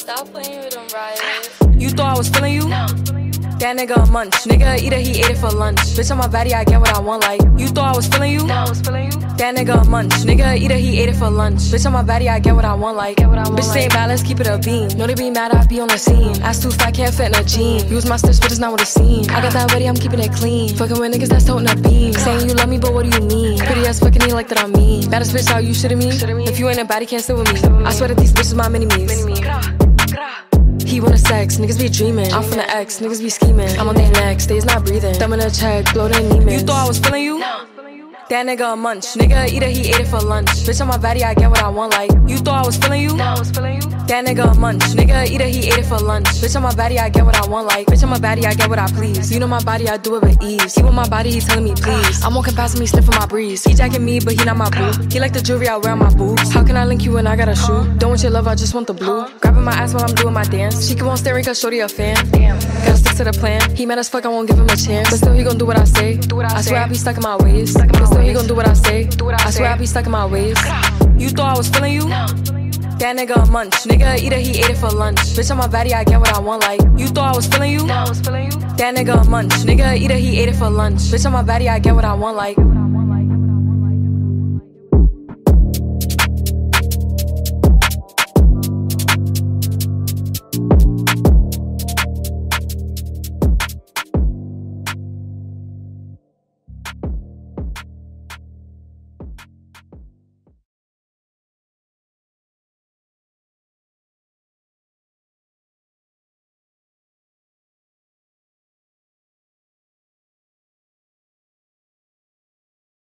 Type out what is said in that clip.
Stop playing with them, Riley. You thought I was feeling you? No. That nigga a munch. Nigga eat it, he ate it for lunch. Bitch on my body, I get what I want like. You thought I was feeling you? No, I was feeling you. That nigga a munch. Nigga eat it, he ate it for lunch. Bitch on my body, I get what I want like. Bitch say bad, let's keep it a beam. Know they be mad, I be on the scene. Ass too fat, can't fit in a jean. Use my stitch, but it's not what it seems. I got that ready, I'm keeping it clean. Fucking with niggas that's toting a beam. Saying you love me, but what do you mean? Pretty ass fucking me like that I mean. Baddest bitch out, you shitting me? If you ain't a baddie, can't sit with me. I swear that these bitches my mini-me's. He wanna sex, niggas be dreaming. I'm from the X, niggas be scheming. I'm on their necks, they's not breathing. Thumb in a check, blow their Neiman. You thought I was feeling you? No. That nigga a munch. Nigga eat it, he ate it for lunch. Bitch on my body, I get what I want like. You thought I was feeling you? No, I was feeling you. That nigga a munch. Nigga eat it, he ate it for lunch. Bitch on my body, I get what I want like. Bitch on my body, I get what I please. You know my body, I do it with ease. He want my body, he telling me please. I'm walking past him, he sniffing my breeze. He jacking me, but he not my boo. He like the jewelry I wear on my boobs. How can I link you when I got a shoe? Don't want your love, I just want the blue. Grabbing my ass while I'm doing my dance. She keep on staring cause shorty a fan. Damn. Gotta stick to the plan. He mad as fuck, I won't give him a chance. But still he gon' do what I say. I swear I be stuck in my ways. But still he gon' do what I say. I swear I be stuck in my ways. You thought I was feeling you? No. That nigga a munch. Nigga eat it, he ate it for lunch. Bitch on my body, I get what I want like. You thought I was feeling you? No, I was feeling you. That nigga a munch. Nigga eat it, he ate it for lunch. Bitch on my body, I get what I want like.